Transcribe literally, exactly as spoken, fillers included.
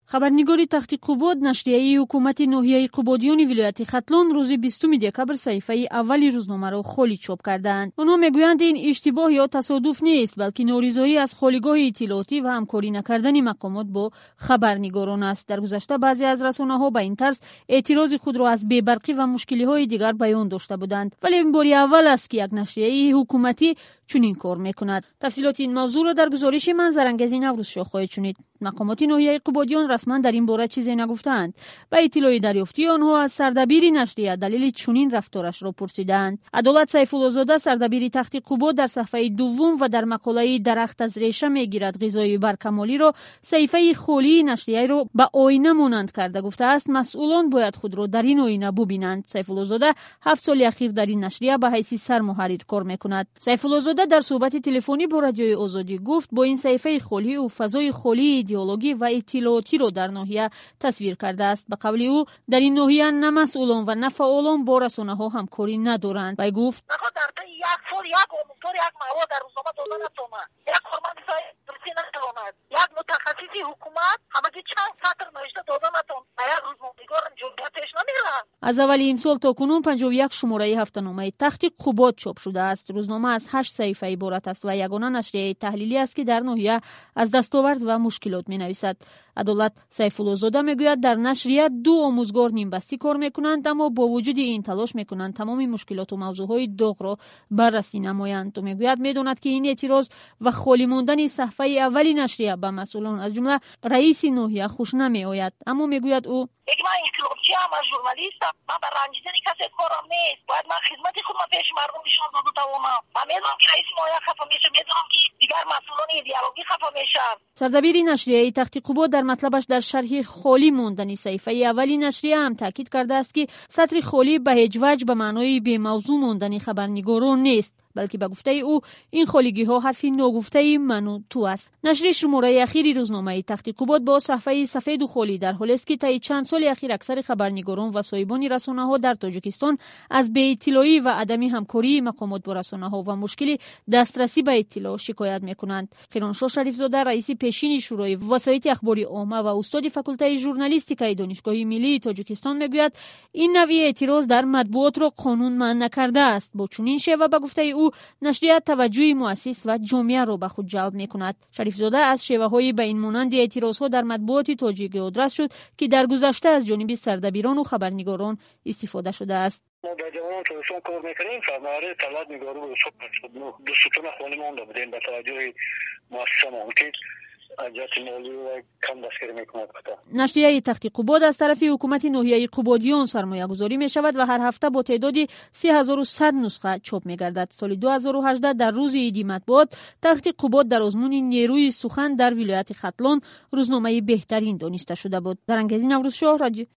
خبرنگاری تخت قباد نشریه حکومت ناحیه قبادیان ولایت ختلان روز بیستم دکبر صحیفه اولی روزنامه را خالی چاپ کردند. آنها میگویند این اشتباه یا تصادف نیست، بلکه ناریزایی از خالیگاه اطلاعاتی و همکاری نکردن مقامات با خبرنگاران است. در گذشته بعضی از رسانه‌ها به این طرز اعتراض خود را از بی‌برقی و مشکل‌های دیگر بیان داشته بودند، ولی این بار اول است که یک نشریه حکومتی چنین کار میکند. تفصیلات این موضوع را در گزارش من زرنگزی نوروزشاه خواهید شنید. مقامات ناحیه قبادیان رسما در این باره چیزی نگفتند. به اطلاع دریافتی آنها از سردبیر نشریه دلیل چنین رفتارش را پرسیدند. عدالت سیفالله زاده سردبیر تخت قباد در صفحه دوم و در مقاله درخت از ریشه میگیرد غذای برکمالی را صحیفه خالی نشریه را به آینه مانند کرده گفته است مسئولان باید خود را در این آینه ببینند. سیفالله زاده هفت سال اخیر در این نشریه به حیث سرمحرر کار میکند. سیفالله زاده در صحبت تلفنی با رادیوی آزادی گفت با این صحیفه خالی او فضای خالی ایدئولوژی و اطلاعاتی را در ناحیه تصویر کرده است. به قول او در این ناحیه نه مسئولان و نه فعالان با رسانه‌ها همکاری ندارند. و گفت در یک فور یک امور یک مواد در روزنامه دادن نتوانند، یک کارمند درسی نتواند، یک متخصصی حکومت همگی چند سطر نوشته دادن نتوان و یک روزنامه‌نگار جرأتش نمی‌رود. از اول امسال تا کنون پنجاه و یک شماره هفته‌نامه تخت قباد چاپ شده است. روزنامه از هشت صحیفه عبارت است و یگانه نشریه تحلیلی است که در ناحیه از دستاورد و مشکلات می‌نویسد. عدالت سیفالله زاده میگوید در نشریه دو آموزگار نیمبستی کار میکنند، اما با وجود این تلاش میکنند تمام مشکلات و موضوعهای داغ را بررسی نمایند. و میگوید میداند که این اعتراض و خالی ماندن صفحه اولی نشریه به مسئولان از جمله رئیس ناحیه خوش نمیآید، اما میگوید او یک من انقلابچی ام، از ژورنالیستم، من به رنجیدن کسی کارم نیست، باید من خدمت خودم پیش مردم نشان داده توانم. من میدونم که رئیس ناحیه خفه میشه، میدونم که دیگر مسئولان ایدئولوژی خفه میشن. سردبیر نشریه تخت قباد در مطلبش در شرح خالی ماندن صحیفه اولی نشریه هم تاکید کرده است که سطر خالی به هیچ وجه به معنای بی موضوع ماندن خبرنگاران نیست، بلکه به گفته او این خالیگی ها حرفی ناگفته منو تو است. نشر شماره اخیری روزنامه تخت قباد با صفحه سفید و خالی در حالی است که طی چند سال اخیر اکثر خبرنگاران و صاحبان رسانه ها در تاجیکستان از بی اطلاعی و عدم همکاری مقامات با رسانه ها و مشکل دسترسی به اطلاع شکایت میکنند. خیرانشاه شریف زاده رئیس پیشین شورای وسایط اخباری عامه و استاد فاکولته ژورنالیستیک دانشگاه ملی تاجیکستان میگوید این نوع اعتراض در مطبوعات را قانون منع نکرده است. با چنین شیوه به گفته او نشریه توجه مؤسس و جامعه را به خود جلب میکند. شریف زاده از شیوه های به این مانند اعتراض ها در مطبوعات تاجیک آدرس شد که در گذشته از جانب سردبیران و خبرنگاران استفاده شده است. ما در جوان تلویزیون کار میکنیم، فرمانده طلعت نگارو رو صبح دو ستون خالی مونده بودیم به توجه مؤسسه که نشریه تخت قباد از طرف حکومت ناحیه قبادیان سرمایه گذاری می شود و هر هفته با تعدادی سه هزار و صد نسخه چاپ می گردد. سال دو هزار و هجده در روز عید مطبوعات تخت قباد در آزمون نیروی سخن در ولایت ختلان روزنامه بهترین دانسته شده بود. زرنگزی نوروزشاه رادیو